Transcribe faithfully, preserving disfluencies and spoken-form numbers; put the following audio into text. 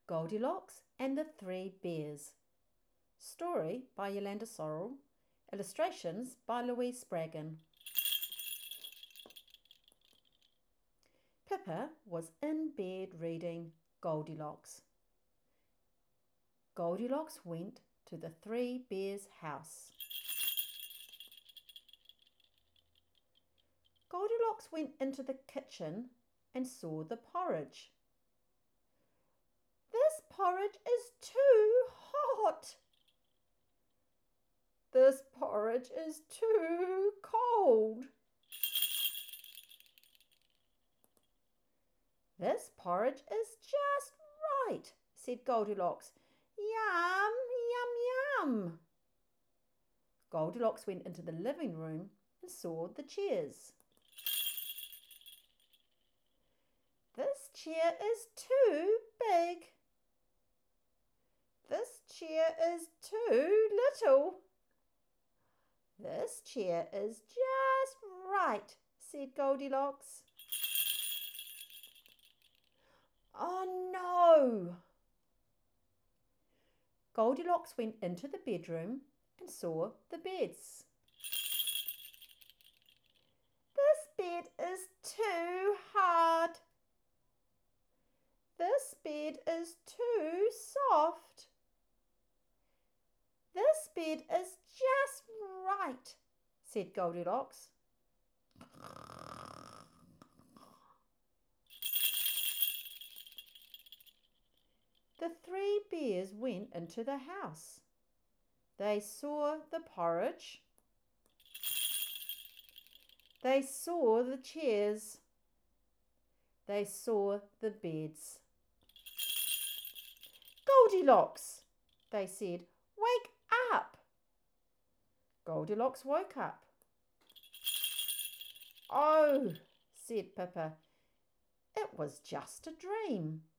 Goldilocks and the Three Bears. Story by Yolanda Sorrell. Illustrations by Louise Spraggan. Pippa was in bed reading Goldilocks. Goldilocks went to the Three Bears' house. Goldilocks went into the kitchen and saw the porridge. "This porridge is too hot. This porridge is too cold. This porridge is just right," said Goldilocks. "Yum, yum, yum." Goldilocks went into the living room and saw the chairs. "This chair is too big. This chair is too little. This chair is just right," said Goldilocks. "Oh no!" Goldilocks went into the bedroom and saw the beds. "This bed is too hard. This bed is too soft. This bed is just right," said Goldilocks. The Three Bears went into the house. They saw the porridge. They saw the chairs. They saw the beds. "Goldilocks," they said, "wake up." Goldilocks woke up. "Oh," said Pippa, "it was just a dream."